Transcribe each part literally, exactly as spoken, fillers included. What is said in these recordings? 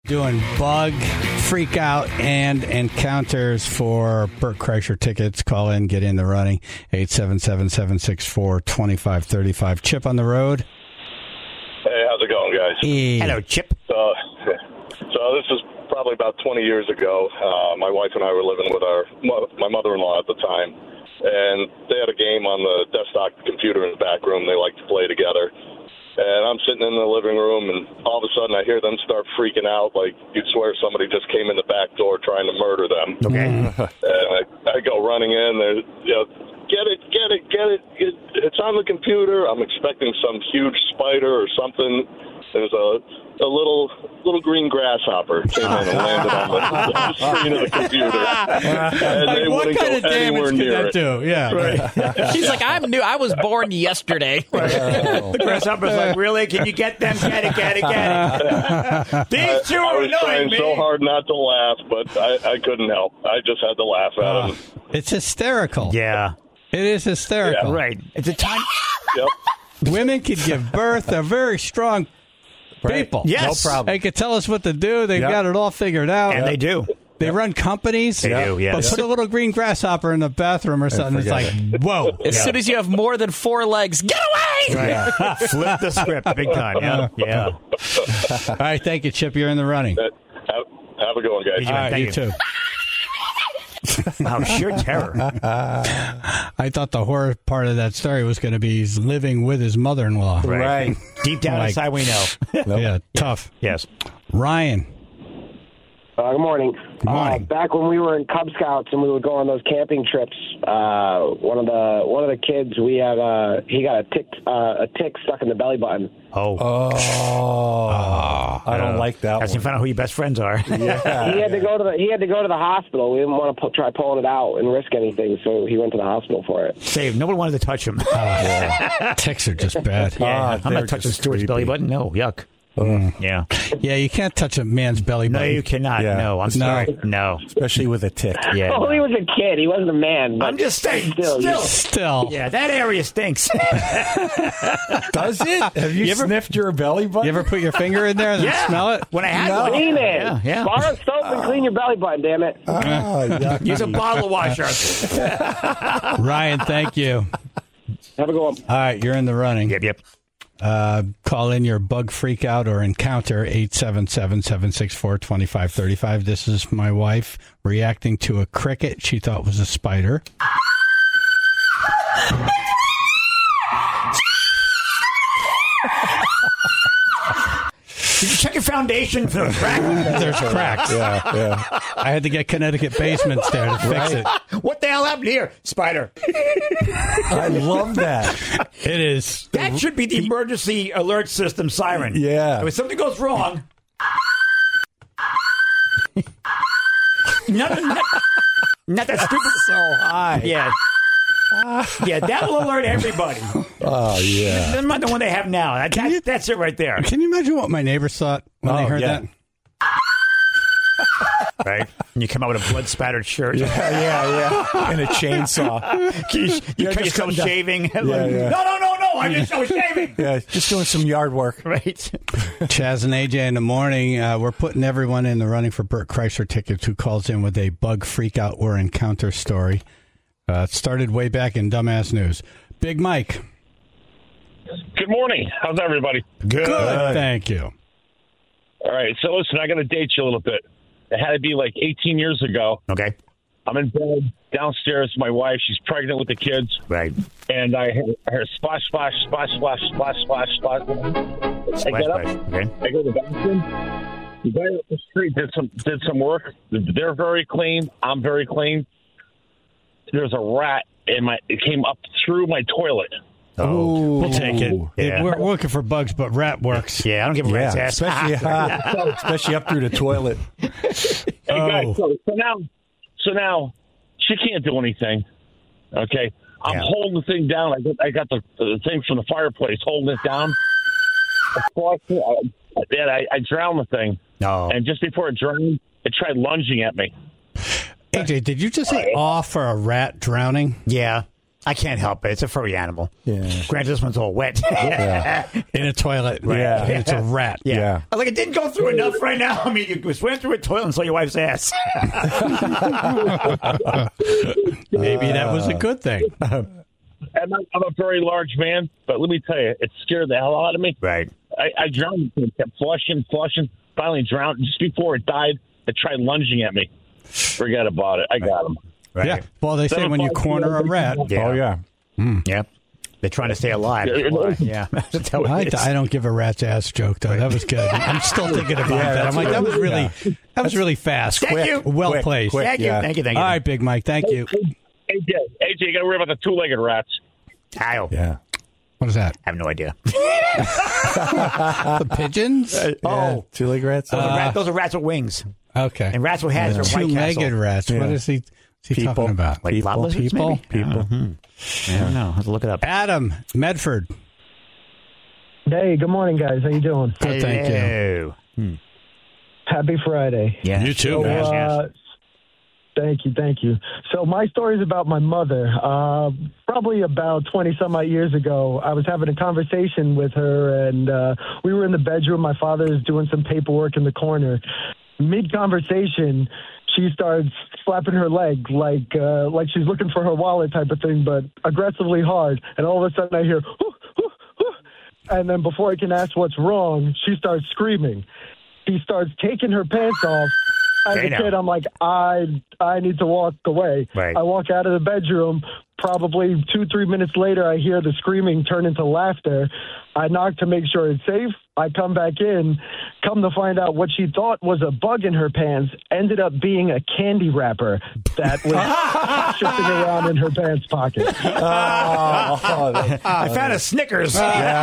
Doing bug, freak out, and encounters for Bert Kreischer tickets. Call in, get in the running. eight seven seven, seven six four, two five three five. Chip on the road. Hey, how's it going, guys? Hey. Hello, Chip. Uh, so this is probably about twenty years ago. Uh, my wife and I were living with our my mother-in-law at the time, and they had a game on the desktop computer in the back room. They liked to play together. And I'm sitting in the living room, and all of a sudden I hear them start freaking out like you'd swear somebody just came in the back door trying to murder them. Okay. And I, I go running in. They're, you know, get it, get it, get it, get, it's on the computer. I'm expecting some huge spider or something. There's a a little little green grasshopper came in and landed on the, the screen of the computer. And Like, they what wouldn't kind go of anywhere damage could near that it. do? Yeah. Right. She's like, I'm new. I was born yesterday. The grasshopper's like, really? Can you get them? Get it, get it, get it. These two I are was annoying trying me. so hard not to laugh, but I, I couldn't help. I just had to laugh at Uh, him. it's hysterical. Yeah. It is hysterical. Yeah. Right. It's a time. Yep. Women can give birth. They're very strong people. Yes. No problem. They can tell us what to do. They've Yep. got it all figured out. And they do. They run companies. They do, yes. But put a little green grasshopper in the bathroom or something. It's like, forget whoa. As soon as you have more than four legs, get away! Yeah. Flip the script big time. Yeah. Yeah. All right, thank you, Chip. You're in the running. Have, have a good one, guys. All right, Thank you, you. too. Wow, sheer terror. I thought the horror part of that story was going to be he's living with his mother-in-law. Right. Deep down Like- inside, we know. Yeah, tough. Yes. Ryan. Uh, good morning. morning. Uh, back when we were in Cub Scouts and we would go on those camping trips, uh, one of the one of the kids we had uh, he got a tick uh, a tick stuck in the belly button. Oh. Oh, I don't like that That's to one. find out who your best friends are. Yeah. He had to go to the he had to go to the hospital. We didn't want to pu- try pulling it out and risk anything, so he went to the hospital for it. Save. Nobody wanted to touch him. Ticks are just bad. Yeah, Ah, I'm they're not touching just Stuart's belly creepy. button. No, yuck. Yeah. Yeah, you can't touch a man's belly No, button. you cannot. Yeah. No, I'm No. sorry. No. Especially with a tick. Yeah. Oh, no. he was a kid. He wasn't a man. But I'm just saying. Still, Still. Still. Yeah, that area stinks. Does it? Have you, You ever- sniffed your belly button? You ever put your finger in there and yeah. smell it? When I had No. one. clean it. Yeah, yeah. Borrow soap and clean your belly button. Damn it. Oh, yucky. Use a bottle washer. Ryan, thank you. Have a good one. All right, you're in the running. Yep, yep. Uh, call in your bug freak out or encounter eight seven seven, seven six four, two five three five. This is my wife reacting to a cricket she thought was a spider. Did you check your foundation for the crack? There's cracks. Yeah, yeah. I had to get Connecticut basements there to fix it. What the hell happened here? Spider. I love that. It is. That should be the emergency alert system siren. Yeah. If something goes wrong. not, not, not that stupid. So high. Yeah. Yeah, that will alert everybody. Oh, yeah. That's not the one they have now. That, that, that's it right there. Can you imagine what my neighbors thought when they Oh, heard yeah. that? Right? And you come out with a blood spattered shirt. Yeah, yeah, yeah. And a chainsaw. You, you Yeah, cut just yourself come down- shaving. Yeah, Like, yeah. No, no, no, no. I just I was shaving. Yeah, just doing some yard work. Right. Chaz and A J in the morning. Uh, we're putting everyone in the running for Bert Kreischer tickets who calls in with a bug freak out or encounter story. Uh, it started way back in Dumbass News. Big Mike. Good morning. How's everybody? Good. Good. Thank you. All right. So listen, I got to date you a little bit. It had to be like eighteen years ago. Okay. I'm in bed downstairs. My wife, she's pregnant with the kids, Right. and I heard, I heard splash, splash, splash, splash, splash, splash, splash. I Splash, get up. splash. Okay. I go to the bathroom. The guy up the street did some did some work. They're very clean. I'm very clean. There's a rat in my. It came up through my toilet. Oh, we'll take it. Yeah. We're looking for bugs, but rat works. Yeah, I don't give a rat's Yeah, ass. especially, uh, especially up through the toilet. Hey, Oh. guys, so, so now, so now, she can't do anything. Okay, I'm Yeah. holding the thing down. I got, I got the, the thing from the fireplace, holding it down. I, I, I drowned the thing, No. and just before it drowned, it tried lunging at me. A J, did you just say awe for a rat drowning? Yeah. I can't help it. It's a furry animal. Yeah. Granted, this one's all wet. Yeah. In a toilet. Right. Yeah. And it's a rat. Yeah. Yeah. I was like, it didn't go through enough right now. I mean, you swam through a toilet and saw your wife's ass. Maybe that was a good thing. And I'm, I'm a very large man, but let me tell you, it scared the hell out of me. Right. I, I drowned. It kept flushing, flushing. Finally drowned. Just before it died, it tried lunging at me. Forget about it. I got him. Right. Yeah. Well, they say when you corner a rat. Yeah. Oh, yeah. Mm. Yep. They're trying to stay alive. Yeah. That's how it I, is. I don't give a rat's ass joke, though. That was good. I'm still thinking about Yeah, that. I'm like, that was really yeah. that was really fast. Thank quick, you. Well Quick, placed. quick. Thank you. Yeah. Thank you. Thank you. All right, Big Mike. Thank you. A J, A J, you got to worry about the two-legged rats. I don't- Yeah. What is that? I have no idea. The pigeons? Oh, two leg rats. Those, are rat, those are rats with wings. Okay. And rats with heads are White Two-legged Castle. rats. What Yeah. is he, is he People. talking about? Like lot lizards, People? maybe? People. I don't know. I have to look it up. Adam, Medford. Hey, good morning, guys. How you doing? Good, thank you. Hello. Happy Friday. Yeah. You too, So, man. uh, thank you, thank you. So my story is about my mother. Uh, probably about twenty some odd years ago, I was having a conversation with her, and uh, we were in the bedroom. My father is doing some paperwork in the corner. Mid-conversation, she starts slapping her leg like uh, like she's looking for her wallet type of thing, but aggressively hard. And all of a sudden I hear, "Hoo, hoo, hoo." And then before I can ask what's wrong, she starts screaming. She starts taking her pants off. As Okay, a now. kid, I'm like, I I need to walk away. Right. I walk out of the bedroom. Probably two, three minutes later, I hear the screaming turn into laughter. I knock to make sure it's safe. I come back in. Come to find out what she thought was a bug in her pants ended up being a candy wrapper that was shifting around in her pants pocket. Oh, that's I found a Snickers.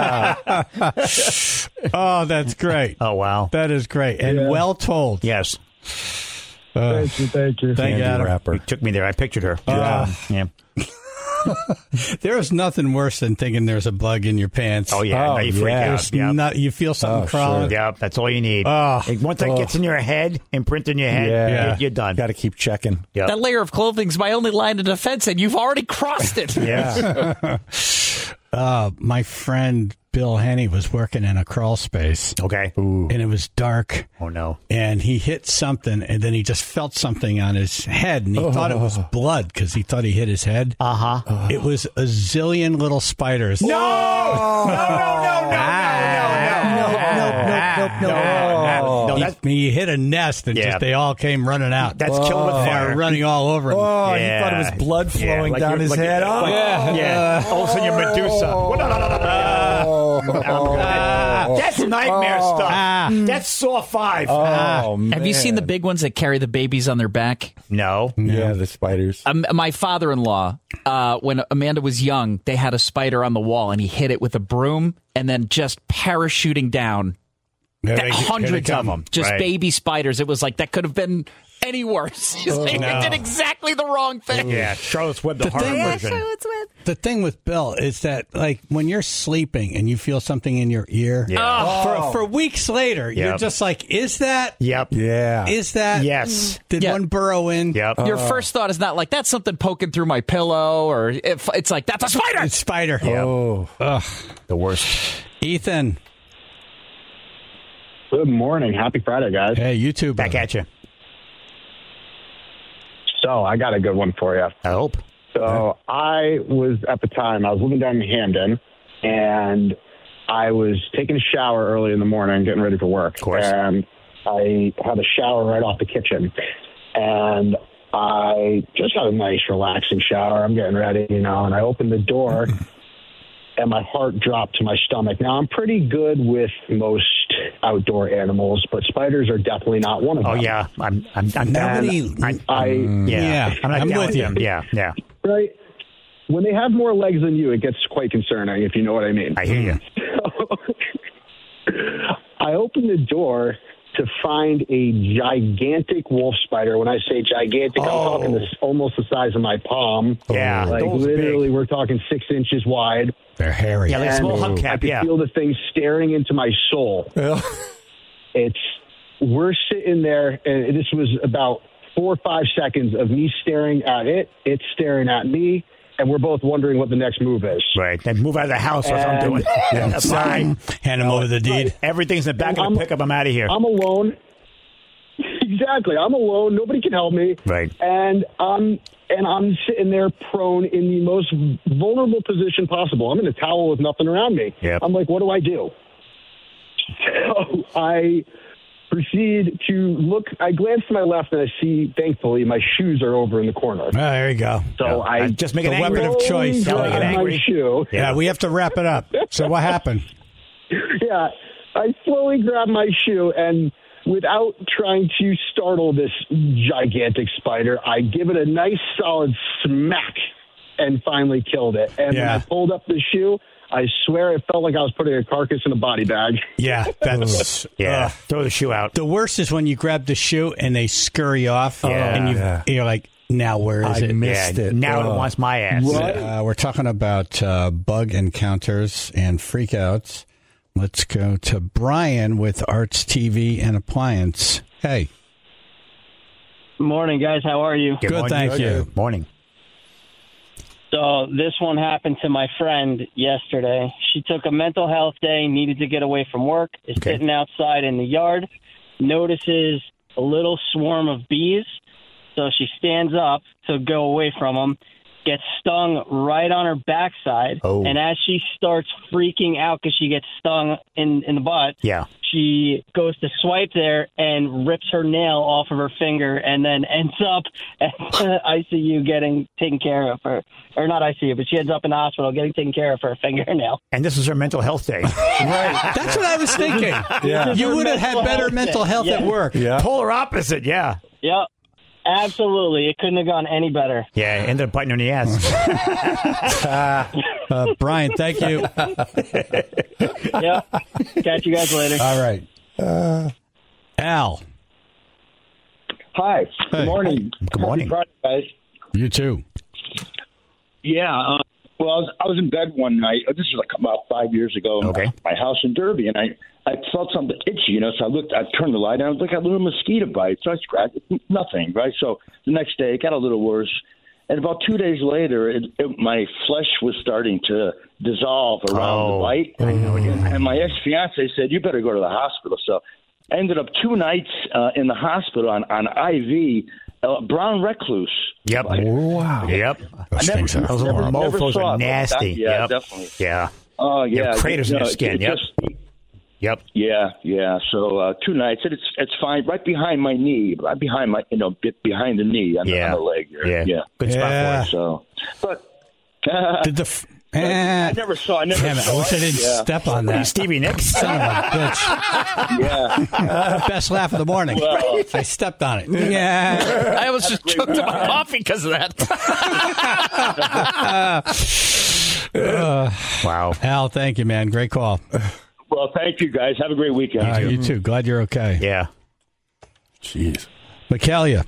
Oh, that's great. Oh, wow. That is great. And Yeah. well told. Yes. Uh, Thank you, thank you. Thank you, candy Adam. wrapper. You took me there. I pictured her. Uh, yeah. There is nothing worse than thinking there's a bug in your pants. Oh, yeah. Oh, no, you freak yeah. out. There's Yep. not, you feel something Oh, crawling. sure. Yep. That's all you need. Oh. Like, once that Oh. gets in your head, imprinted in your head, Yeah. you're, you're done. Got to keep checking. Yep. That layer of clothing's my only line of defense, and you've already crossed it. Yeah. Uh, my friend Bill Henney was working in a crawl space, Okay. and it was dark. Oh, no. And he hit something, and then he just felt something on his head, and he thought it was blood because he thought he hit his head. Uh huh. It was a zillion little spiders. No! No, no, no, no, no, no, no, no, no, no, no. He, That's, he hit a nest, and Yeah. just they all came running out. that's killing with They fire. were running all over him. Oh, Yeah. he thought it was blood Yeah, flowing like down you're- his like- head. like- Oh, Yeah. Yeah. All of a sudden, you're Medusa. Oh. No, no, no, no, no. Oh. That's nightmare Oh. stuff. Ah. That's Saw five. Oh, man. Have you seen the big ones that carry the babies on their back? No. Yeah, the spiders. Um, my father-in-law, uh, when Amanda was young, they had a spider on the wall, and he hit it with a broom, and then just parachuting down. There That- they- here they hundreds of come. them, just Right. baby spiders. It was like that could have been any worse. He's like, no. They did exactly the wrong thing. Yeah, Charlotte's Web, the, The horror thing- version. The thing with Bill is that, like, when you're sleeping and you feel something in your ear, Yeah. for, for weeks later, you're Yep. just like, is that? Yep. Yeah. Is that? Yes. Did Yeah. one burrow in? Yep. Your first thought is not like, that's something poking through my pillow, or if it's like, that's a spider. It's spider. Oh. Ugh. The worst. Ethan. Good morning. Happy Friday, guys. Hey, you too. Back brother. at you. So I got a good one for you. I hope. So I was, at the time, I was living down in Hamden, and I was taking a shower early in the morning, getting ready for work. Of course. And I had a shower right off the kitchen. And I just had a nice, relaxing shower. I'm getting ready, you know, and I opened the door, and my heart dropped to my stomach. Now, I'm pretty good with most outdoor animals, but spiders are definitely not one of them. Oh, yeah. I'm, I'm, I'm down. Nobody. I, I, yeah. Yeah, I'm, not I'm down with you. them. Yeah. Yeah. right? When they have more legs than you, it gets quite concerning, if you know what I mean. I hear you. I opened the door to find a gigantic wolf spider. When I say gigantic, I'm Oh. talking this almost the size of my palm. Yeah. Like Those literally, big. we're talking six inches wide. They're hairy. Yeah, like a And small I hubcap. could Yeah. feel the thing staring into my soul. It's we're sitting there, and this was about four or five seconds of me staring at it, it staring at me, and we're both wondering what the next move is. Right. Then move out of the house. That's what I'm doing. And- That's fine. Hand him over the deed. Everything's in the back of the I'm- pickup. I'm out of here. I'm alone. Exactly. I'm alone. Nobody can help me. Right. And I'm and I'm sitting there prone in the most vulnerable position possible. I'm in a towel with nothing around me. Yep. I'm like, what do I do? So I proceed to look. I glance to my left and I see, thankfully, my shoes are over in the corner. Oh, there you go. So I Uh, just make it The angry. weapon of choice. Don't make it grab my angry. shoe. Yeah, we have to wrap it up. So what happened? Yeah, I slowly grab my shoe and without trying to startle this gigantic spider, I give it a nice solid smack and finally killed it. And Yeah. when I pulled up the shoe, I swear it felt like I was putting a carcass in a body bag. Yeah, that's Yeah. uh, Throw the shoe out. the worst is when you grab the shoe and they scurry off, Yeah. and you, Yeah. you're like, now where is I it? missed Yeah, it. now Oh. it wants my ass. Uh, we're talking about uh, bug encounters and freakouts. Let's go to Brian with Arts T V and Appliance. Hey, Morning, guys. How are you? Good good, morning. thank Good. you. Morning. So this one happened to my friend yesterday. She took a mental health day, needed to get away from work, is Okay. sitting outside in the yard, notices a little swarm of bees. So she stands up to go away from them, gets stung right on her backside. Oh. And as she starts freaking out because she gets stung in, in the butt, Yeah. she goes to swipe there and rips her nail off of her finger and then ends up at I C U getting taken care of for, or not I C U, but she ends up in the hospital getting taken care of for her fingernail. And this is her mental health day. Right, that's what I was thinking. Yeah. You would have had Mental better health mental day. health at Yeah. work. Yeah. Polar opposite. Yeah. Yep. Absolutely. It couldn't have gone any better. Yeah. Ended up biting her in the ass. Uh, Brian, thank you. Yep. Catch you guys later. All right, uh, Al, Hi. Hey. Good morning. Good morning. Happy Friday, guys. you too. Yeah. Uh, well, I was, I was in bed one night. This was like about five years ago. in Okay. My, my house in Derby, and I, I felt something itchy, you know. So I looked. I turned the light on. It looked like a little mosquito bite. So I scratched it. Nothing, right? So the next day, it got a little worse. And about two days later, it, it, my flesh was starting to dissolve around Oh, the bite. I know what you mean. And my ex-fiance said, you better go to the hospital. So I ended up two nights uh, in the hospital on, on I V, uh, brown recluse. Yep. Wow. Yep. Those things are Those little Never- never mofos saw are it, but nasty. that- yeah, Yep. definitely. Yeah. Oh, You yeah. have craters in You your know, skin. it Yep. just- Yep. yeah, yeah. So uh, two nights, and it's it's fine. Right behind my knee, right behind my, you know, bit behind the knee on, Yeah. the, on the leg. Here. Yeah. yeah. Good spot Yeah. for it. So, but uh, Did the f- I eh, never saw. I never damn it! I saw wish I it. didn't yeah. step on that. Stevie Nicks. Son of a bitch! Yeah. Best laugh of the morning. Well- I stepped on it. Yeah. I almost just choked on my coffee because of that. Wow. Al, thank you, man. Great call. Well, thank you guys. Have a great weekend. Uh, you too. Glad you're okay. Yeah. Jeez. Michaela.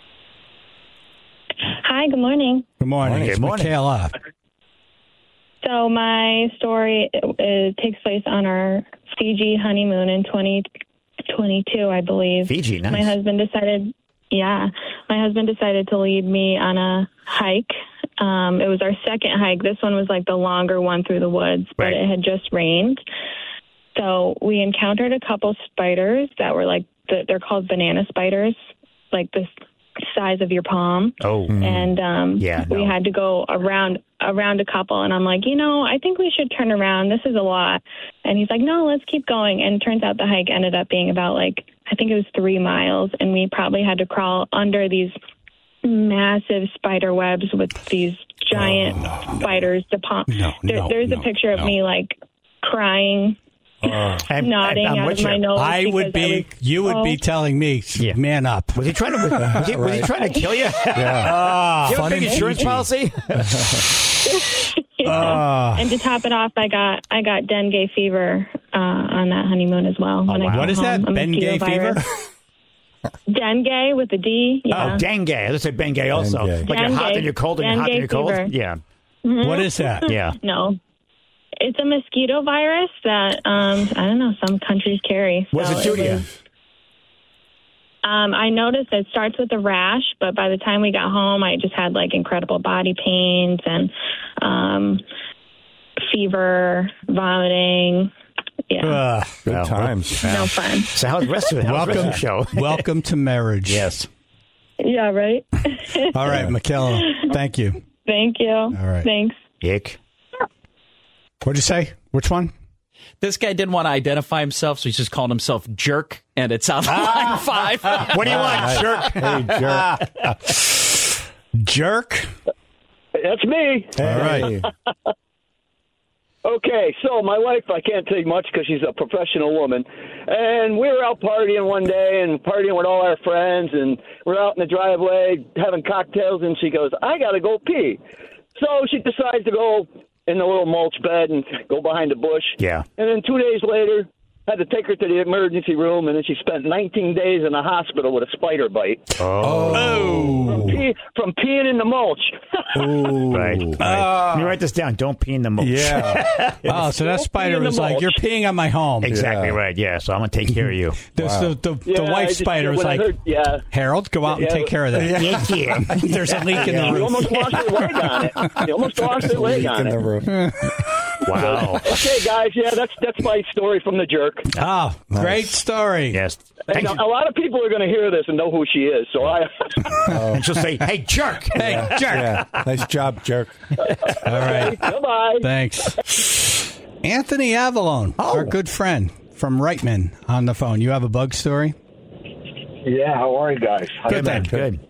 Hi, good morning. Good morning. Good It's morning. Michaela. So my story it, it takes place on our Fiji honeymoon in twenty twenty-two, I believe. Fiji, nice. My husband decided, yeah, my husband decided to lead me on a hike. Um, it was our second hike. This one was like the longer one through the woods, but Right. it had just rained. So we encountered a couple spiders that were like, the, they're called banana spiders, like the size of your palm. Oh. And um, Yeah, we no. had to go around around a couple. And I'm like, you know, I think we should turn around. This is a lot. And he's like, no, let's keep going. And it turns out the hike ended up being about like, I think it was three miles. And we probably had to crawl under these massive spider webs with these giant spiders. To pom- No, there, no, there's no, a picture of no. me like crying, I'm, nodding I'm out with of my you. nose. I would because I be. was You would so- be telling me, Yeah. man up. Was he trying to? Was he, was he trying to kill you? Yeah. Ah, You have a fun big and insurance Fiji. policy? Yeah. Ah. And to top it off, I got I got dengue fever uh, on that honeymoon as well. When I wow. got What is home, that? a mosquito Bengay fever? virus. Dengue with a D. Yeah. Oh, dengue. Let's say Bengay also. Dengue. Like you're hot Dengue. and you're cold and you're hot and Dengue you're cold. fever. Yeah. What is that? Yeah. No, it's a mosquito virus that um, I don't know some countries carry. What's So it do to you? was- Um, I noticed it starts with a rash, but by the time we got home, I just had like incredible body pains and um, fever, vomiting. Yeah. Uh, Good Well, times. No fun. So how's the rest of it? How's the rest of the show? Welcome to marriage. Yes. Yeah, right? All right, Michaela, thank you. Thank you. All right. Thanks. Yick. What'd you say? Which one? This guy didn't want to identify himself, so he's just called himself Jerk, and it's on line five. What do you want, jerk? Hey, jerk. Jerk? That's me. All right. Okay, so my wife, I can't tell you much because she's a professional woman. And we were out partying one day and partying with all our friends, and we're out in the driveway having cocktails, and she goes, I got to go pee. So she decides to go in the little mulch bed and go behind the bush. Yeah. And then two days later, had to take her to the emergency room, and then she spent nineteen days in the hospital with a spider bite. Oh. From, pee, from peeing in the mulch. Ooh. Right. right. Uh, Let me write this down. Don't pee in the mulch. Yeah. Oh, so that spider was like, you're peeing on my home. Exactly Yeah. right. Yeah. So I'm gonna take care of you. The, Wow. the, the, Yeah, the I wife just- spider was when I like, heard- yeah. Harold, go out and Yeah, take care of that. Yeah. yeah. There's a leak in the They roof. almost lost their leg on it. They almost lost their leg on In the it. room. Wow. Okay, guys, yeah, that's that's my story from the jerk. Oh, great story. Yes. And Thank a, you. a lot of people are going to hear this and know who she is. So I. And she'll say, "Hey, jerk." Hey, jerk. Yeah. Nice job, jerk. All right. Bye-bye. Thanks. Anthony Avalone, our good friend from Reitman on the phone. You have a bug story? Yeah, how are you guys? Good, man. thanks. Good.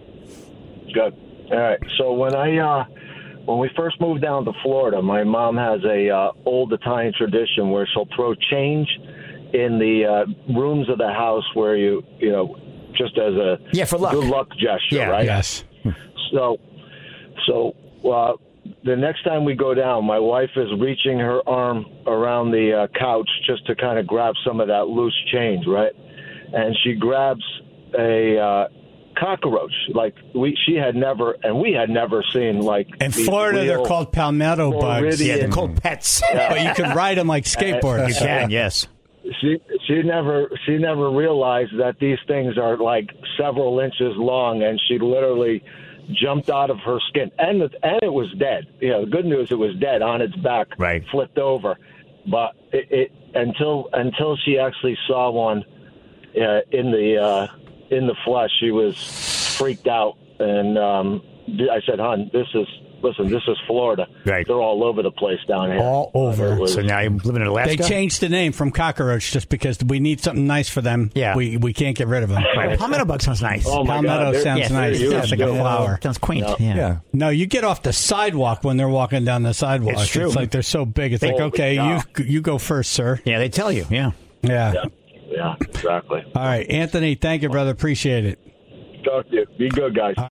Good. All right. So when I uh, when we first moved down to Florida, my mom has a uh, old Italian tradition where she'll throw change in the uh, rooms of the house where you you know just as a Yeah, for luck. good luck gesture, Yeah. right? Yes. So so uh, the next time we go down, my wife is reaching her arm around the uh, couch just to kind of grab some of that loose change, right? And she grabs a uh, cockroach. Like we, she had never, and we had never seen like. In these Florida, they're real called palmetto bugs. Floridian- Yeah, they're called pets. But you can ride them like skateboards. You can. Yes. She she never she never realized that these things are like several inches long, and she literally jumped out of her skin, and the, and it was dead. You know, the good news, it was dead on its back, Right. flipped over. But it, it until until she actually saw one uh, in the uh, in the flesh, she was freaked out, and um, I said, "Hon, this is." Listen, this is Florida. Right. They're all over the place down here. All over. It was- So now you're living in Alaska. They changed the name from cockroach just because we need something nice for them. Yeah. We we can't get rid of them. Right. Palmetto bug sounds nice. Oh, my Palmetto God. They're- sounds Yes, nice. It Yeah, sounds like a yeah. flower. Sounds quaint. Yeah. Yeah. Yeah. No, you get off the sidewalk when they're walking down the sidewalk. It's true. like they're so big. It's They- like, okay, Yeah. you you go first, sir. Yeah, they tell you. Yeah. Yeah. Yeah, yeah, exactly. All right, Anthony. Thank you, brother. Appreciate it. Talk to you. Be good, guys.